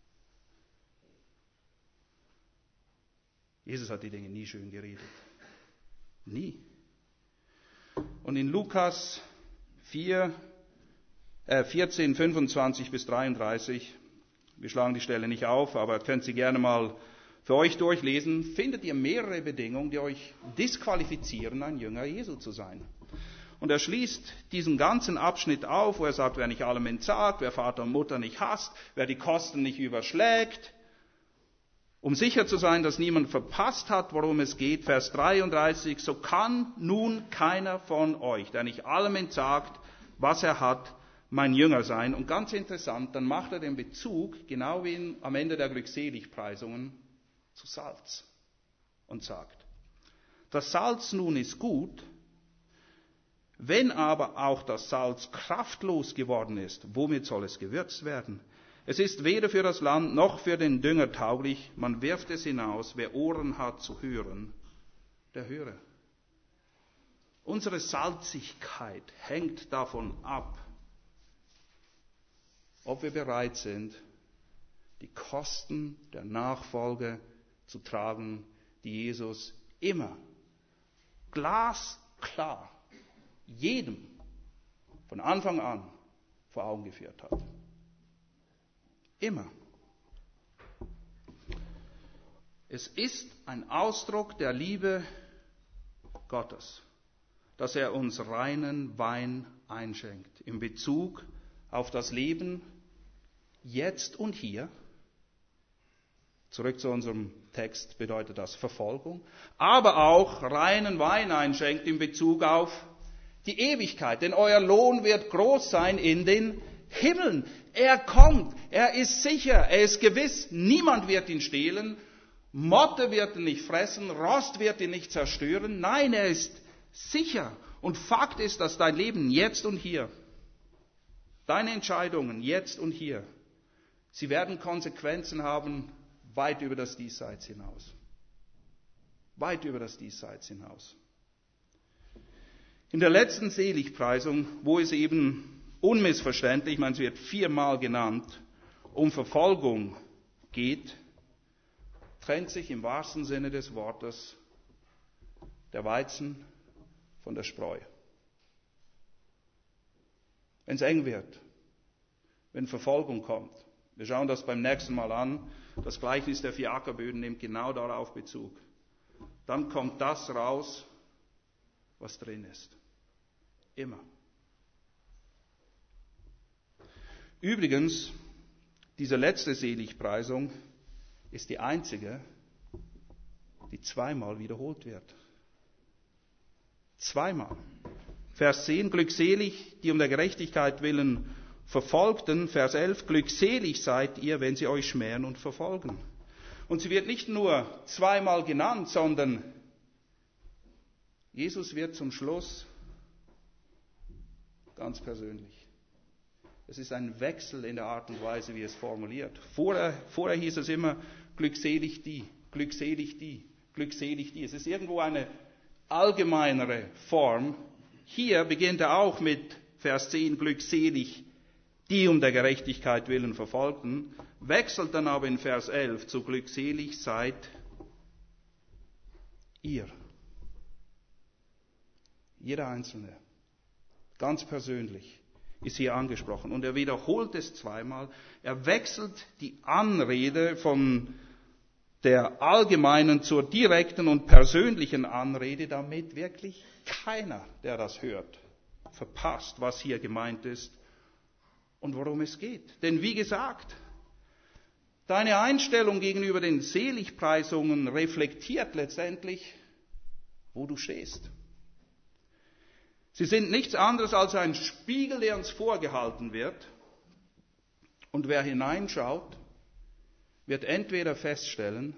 Jesus hat die Dinge nie schön geredet. Nie. Und in Lukas 14, 25-33, wir schlagen die Stelle nicht auf, aber könnt sie gerne mal für euch durchlesen, findet ihr mehrere Bedingungen, die euch disqualifizieren, ein Jünger Jesu zu sein. Und er schließt diesen ganzen Abschnitt auf, wo er sagt, wer nicht allem entsagt, wer Vater und Mutter nicht hasst, wer die Kosten nicht überschlägt, um sicher zu sein, dass niemand verpasst hat, worum es geht. Vers 33, so kann nun keiner von euch, der nicht allem entsagt, was er hat, mein Jünger sein. Und ganz interessant, dann macht er den Bezug, genau wie am Ende der Glückseligpreisungen, zu Salz und sagt, das Salz nun ist gut, wenn aber auch das Salz kraftlos geworden ist, womit soll es gewürzt werden? Es ist weder für das Land noch für den Dünger tauglich, man wirft es hinaus, wer Ohren hat zu hören, der höre. Unsere Salzigkeit hängt davon ab, ob wir bereit sind, die Kosten der Nachfolge zu tragen, die Jesus immer glasklar jedem von Anfang an vor Augen geführt hat. Immer. Es ist ein Ausdruck der Liebe Gottes, dass er uns reinen Wein einschenkt in Bezug auf das Leben jetzt und hier. Zurück zu unserem Text bedeutet das Verfolgung, aber auch reinen Wein einschenkt in Bezug auf die Ewigkeit, denn euer Lohn wird groß sein in den Himmeln. Er kommt, er ist sicher, er ist gewiss, niemand wird ihn stehlen, Motte wird ihn nicht fressen, Rost wird ihn nicht zerstören, nein, er ist sicher. Und Fakt ist, dass dein Leben jetzt und hier Deine Entscheidungen jetzt und hier, sie werden Konsequenzen haben weit über das Diesseits hinaus. Weit über das Diesseits hinaus. In der letzten Seligpreisung, wo es eben unmissverständlich, ich meine, es wird 4-mal genannt, um Verfolgung geht, trennt sich im wahrsten Sinne des Wortes der Weizen von der Spreu. Wenn es eng wird, wenn Verfolgung kommt, wir schauen das beim nächsten Mal an, das Gleichnis der 4 Ackerböden nimmt genau darauf Bezug. Dann kommt das raus, was drin ist. Immer. Übrigens, diese letzte Seligpreisung ist die einzige, die 2-mal wiederholt wird. 2-mal. Vers 10, glückselig, die um der Gerechtigkeit willen Verfolgten. Vers 11, glückselig seid ihr, wenn sie euch schmähen und verfolgen. Und sie wird nicht nur 2-mal genannt, sondern Jesus wird zum Schluss ganz persönlich. Es ist ein Wechsel in der Art und Weise, wie es formuliert. Vorher hieß es immer, glückselig die, glückselig die, glückselig die. Es ist irgendwo eine allgemeinere Form. Hier beginnt er auch mit Vers 10, glückselig die um der Gerechtigkeit willen Verfolgten, wechselt dann aber in Vers 11 zu glückselig seid ihr. Jeder Einzelne, ganz persönlich, ist hier angesprochen. Und er wiederholt es 2-mal. Er wechselt die Anrede von der allgemeinen zur direkten und persönlichen Anrede, damit wirklich keiner, der das hört, verpasst, was hier gemeint ist und worum es geht. Denn wie gesagt, deine Einstellung gegenüber den Seligpreisungen reflektiert letztendlich, wo du stehst. Sie sind nichts anderes als ein Spiegel, der uns vorgehalten wird. Und wer hineinschaut, wird entweder feststellen,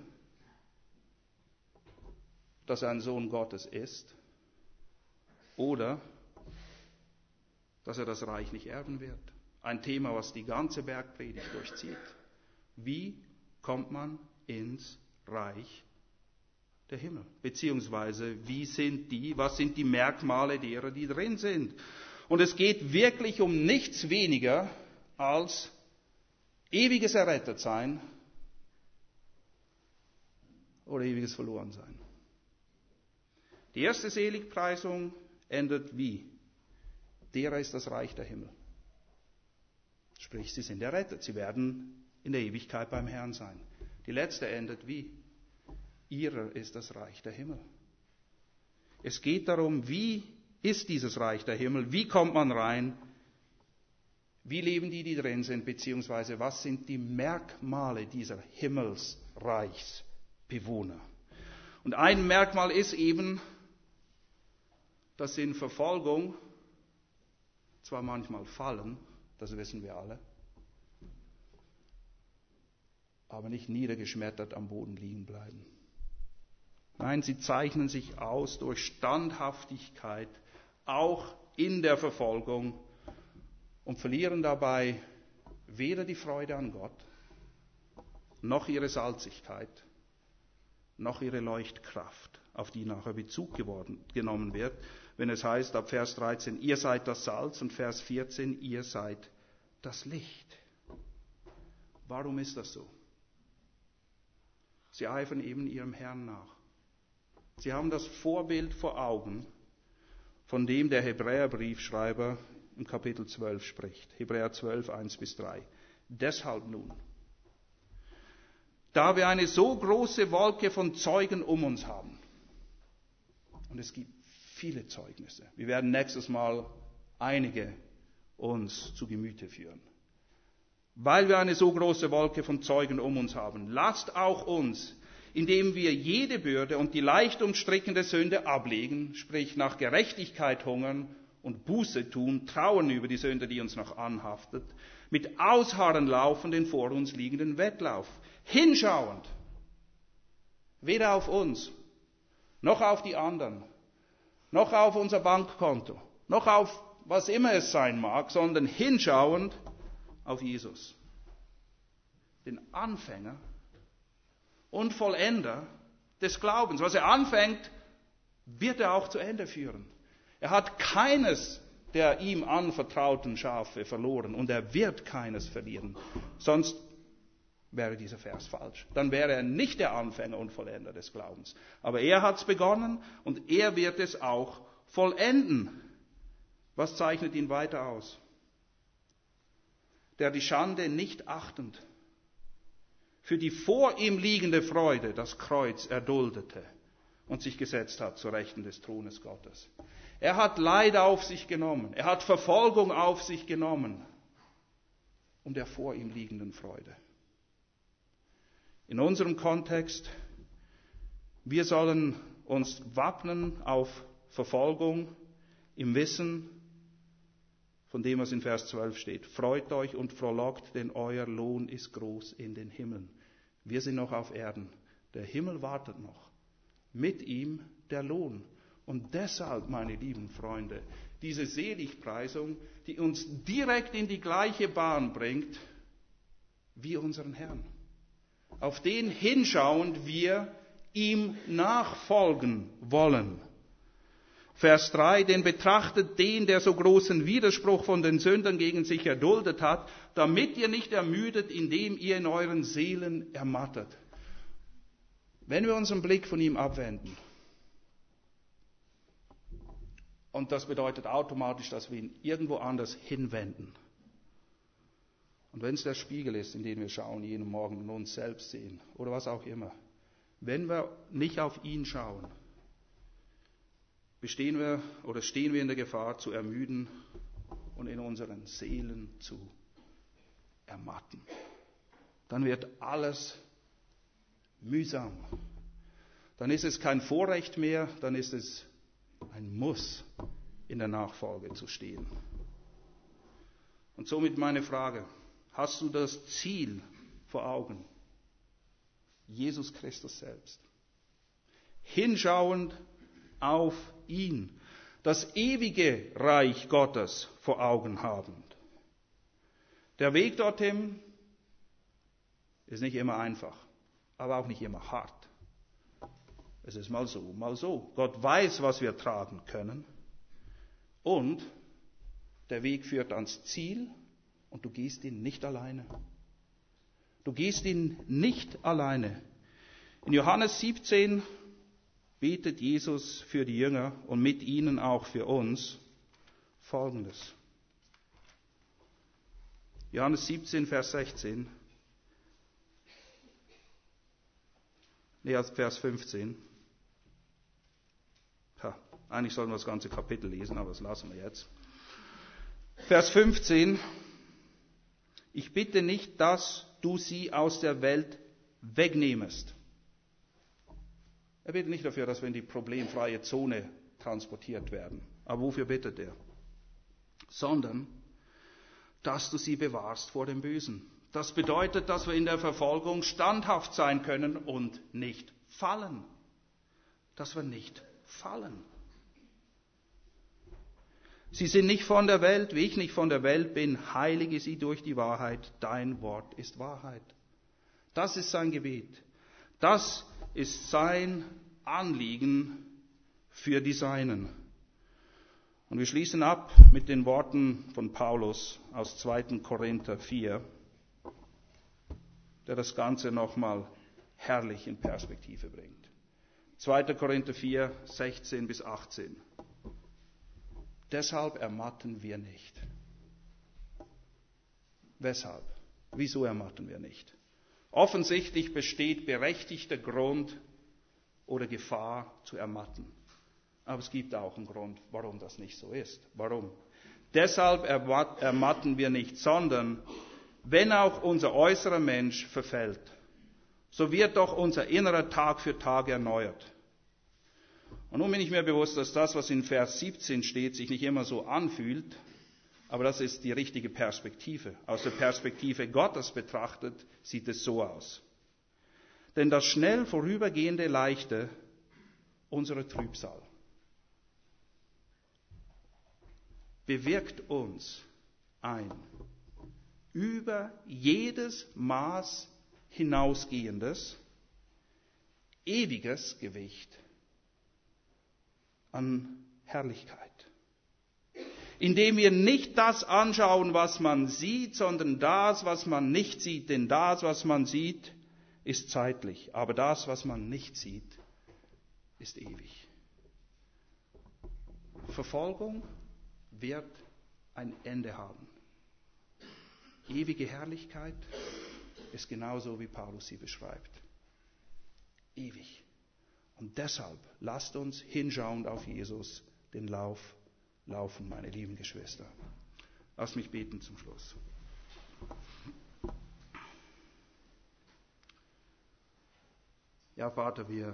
dass er ein Sohn Gottes ist, oder dass er das Reich nicht erben wird. Ein Thema, was die ganze Bergpredigt durchzieht. Wie kommt man ins Reich der Himmel? Beziehungsweise, was sind die Merkmale derer, die drin sind? Und es geht wirklich um nichts weniger als ewiges Errettetsein oder ewiges Verlorensein. Die erste Seligpreisung endet wie? Derer ist das Reich der Himmel. Sprich, sie sind errettet, sie werden in der Ewigkeit beim Herrn sein. Die letzte endet wie? Ihrer ist das Reich der Himmel. Es geht darum, wie ist dieses Reich der Himmel? Wie kommt man rein? Wie leben die drin sind? Beziehungsweise was sind die Merkmale dieser Himmelsreichsbewohner? Und ein Merkmal ist eben, dass sie in Verfolgung zwar manchmal fallen, das wissen wir alle, aber nicht niedergeschmettert am Boden liegen bleiben. Nein, sie zeichnen sich aus durch Standhaftigkeit, auch in der Verfolgung, und verlieren dabei weder die Freude an Gott, noch ihre Salzigkeit, noch ihre Leuchtkraft, auf die nachher Bezug genommen wird, wenn es heißt ab Vers 13, ihr seid das Salz, und Vers 14, ihr seid das Licht. Warum ist das so? Sie eifern eben ihrem Herrn nach. Sie haben das Vorbild vor Augen, von dem der Hebräerbriefschreiber im Kapitel 12 spricht. Hebräer 12, 1-3. Deshalb nun, da wir eine so große Wolke von Zeugen um uns haben, und es gibt viele Zeugnisse, wir werden nächstes Mal einige uns zu Gemüte führen. Weil wir eine so große Wolke von Zeugen um uns haben, lasst auch uns, indem wir jede Bürde und die leicht umstrickende Sünde ablegen, sprich nach Gerechtigkeit hungern und Buße tun, trauern über die Sünde, die uns noch anhaftet, mit Ausharren laufen den vor uns liegenden Wettlauf, hinschauend, weder auf uns, noch auf die anderen, noch auf unser Bankkonto, noch auf was immer es sein mag, sondern hinschauend auf Jesus, den Anfänger und Vollender des Glaubens. Was er anfängt, wird er auch zu Ende führen. Er hat keines der ihm anvertrauten Schafe verloren und er wird keines verlieren. Sonst wäre dieser Vers falsch. Dann wäre er nicht der Anfänger und Vollender des Glaubens. Aber er hat es begonnen und er wird es auch vollenden. Was zeichnet ihn weiter aus? Der die Schande nicht achtend, für die vor ihm liegende Freude das Kreuz erduldete und sich gesetzt hat zur Rechten des Thrones Gottes. Er hat Leid auf sich genommen, er hat Verfolgung auf sich genommen, um der vor ihm liegenden Freude. In unserem Kontext, wir sollen uns wappnen auf Verfolgung im Wissen von dem, was in Vers 12 steht. Freut euch und frohlockt, denn euer Lohn ist groß in den Himmeln. Wir sind noch auf Erden. Der Himmel wartet noch. Mit ihm der Lohn. Und deshalb, meine lieben Freunde, diese Seligpreisung, die uns direkt in die gleiche Bahn bringt wie unseren Herrn. Auf den hinschauend wir ihm nachfolgen wollen. Vers 3, denn betrachtet den, der so großen Widerspruch von den Sündern gegen sich erduldet hat, damit ihr nicht ermüdet, indem ihr in euren Seelen ermattet. Wenn wir unseren Blick von ihm abwenden, und das bedeutet automatisch, dass wir ihn irgendwo anders hinwenden. Und wenn es der Spiegel ist, in den wir schauen, jeden Morgen und uns selbst sehen, oder was auch immer, wenn wir nicht auf ihn schauen, stehen wir in der Gefahr zu ermüden und in unseren Seelen zu ermatten. Dann wird alles mühsam. Dann ist es kein Vorrecht mehr, dann ist es ein Muss, in der Nachfolge zu stehen. Und somit meine Frage, hast du das Ziel vor Augen? Jesus Christus selbst. Hinschauend auf ihn, das ewige Reich Gottes vor Augen habend. Der Weg dorthin ist nicht immer einfach, aber auch nicht immer hart. Es ist mal so, mal so. Gott weiß, was wir tragen können. Und der Weg führt ans Ziel und du gehst ihn nicht alleine. Du gehst ihn nicht alleine. In Johannes 17 betet Jesus für die Jünger und mit ihnen auch für uns Folgendes. Johannes 17, Vers 16. Vers 15. Eigentlich sollten wir das ganze Kapitel lesen, aber das lassen wir jetzt. Vers 15. Ich bitte nicht, dass du sie aus der Welt wegnehmest. Er bittet nicht dafür, dass wir in die problemfreie Zone transportiert werden. Aber wofür bittet er? Sondern, dass du sie bewahrst vor dem Bösen. Das bedeutet, dass wir in der Verfolgung standhaft sein können und nicht fallen. Dass wir nicht fallen. Sie sind nicht von der Welt, wie ich nicht von der Welt bin. Heilige sie durch die Wahrheit. Dein Wort ist Wahrheit. Das ist sein Gebet. Das ist sein Anliegen für die Seinen. Und wir schließen ab mit den Worten von Paulus aus 2. Korinther 4, der das Ganze nochmal herrlich in Perspektive bringt. 2. Korinther 4, 16 bis 18. Deshalb ermatten wir nicht. Weshalb? Wieso ermatten wir nicht? Offensichtlich besteht berechtigter Grund oder Gefahr zu ermatten. Aber es gibt auch einen Grund, warum das nicht so ist. Warum? Deshalb ermatten wir nicht, sondern wenn auch unser äußerer Mensch verfällt, so wird doch unser innerer Tag für Tag erneuert. Und nun bin ich mir bewusst, dass das, was in Vers 17 steht, sich nicht immer so anfühlt, aber das ist die richtige Perspektive. Aus der Perspektive Gottes betrachtet sieht es so aus. Denn das schnell vorübergehende Leichte unserer Trübsal bewirkt uns ein über jedes Maß hinausgehendes, ewiges Gewicht an Herrlichkeit. Indem wir nicht das anschauen, was man sieht, sondern das, was man nicht sieht. Denn das, was man sieht, ist zeitlich. Aber das, was man nicht sieht, ist ewig. Verfolgung wird ein Ende haben. Ewige Herrlichkeit ist genauso, wie Paulus sie beschreibt. Ewig. Und deshalb lasst uns hinschauend auf Jesus den Lauf laufen, meine lieben Geschwister. Lasst mich beten zum Schluss. Ja, Vater, wir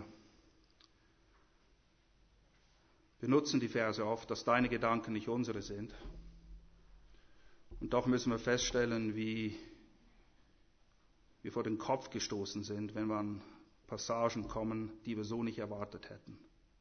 benutzen die Verse oft, dass deine Gedanken nicht unsere sind. Und doch müssen wir feststellen, wie wir vor den Kopf gestoßen sind, wenn wir an Passagen kommen, die wir so nicht erwartet hätten.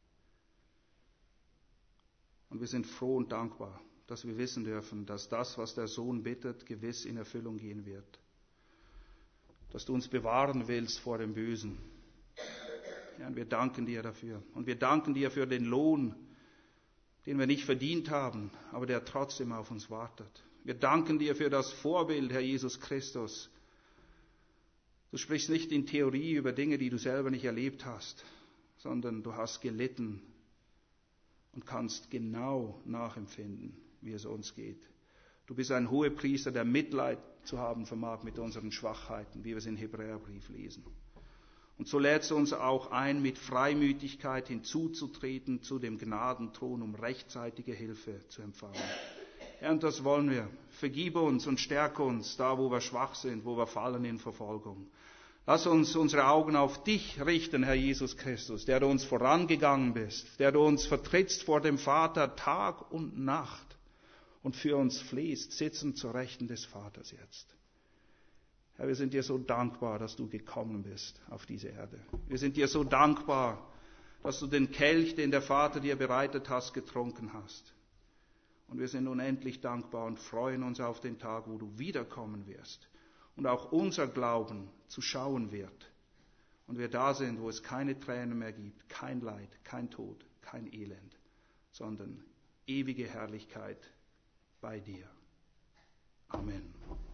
Und wir sind froh und dankbar, dass wir wissen dürfen, dass das, was der Sohn bittet, gewiss in Erfüllung gehen wird. Dass du uns bewahren willst vor dem Bösen. Ja, und wir danken dir dafür. Und wir danken dir für den Lohn, den wir nicht verdient haben, aber der trotzdem auf uns wartet. Wir danken dir für das Vorbild, Herr Jesus Christus. Du sprichst nicht in Theorie über Dinge, die du selber nicht erlebt hast, sondern du hast gelitten und kannst genau nachempfinden, wie es uns geht. Du bist ein Hohepriester, der Mitleid zu haben vermag mit unseren Schwachheiten, wie wir es im Hebräerbrief lesen. Und so lädst du uns auch ein, mit Freimütigkeit hinzuzutreten zu dem Gnadenthron, um rechtzeitige Hilfe zu empfangen. Herr, und das wollen wir. Vergib uns und stärke uns da, wo wir schwach sind, wo wir fallen in Verfolgung. Lass uns unsere Augen auf dich richten, Herr Jesus Christus, der du uns vorangegangen bist, der du uns vertrittst vor dem Vater Tag und Nacht und für uns fließt, sitzend zur Rechten des Vaters jetzt. Herr, wir sind dir so dankbar, dass du gekommen bist auf diese Erde. Wir sind dir so dankbar, dass du den Kelch, den der Vater dir bereitet hast, getrunken hast. Und wir sind unendlich dankbar und freuen uns auf den Tag, wo du wiederkommen wirst und auch unser Glauben zu schauen wird. Und wir da sind, wo es keine Tränen mehr gibt, kein Leid, kein Tod, kein Elend, sondern ewige Herrlichkeit bei dir. Amen.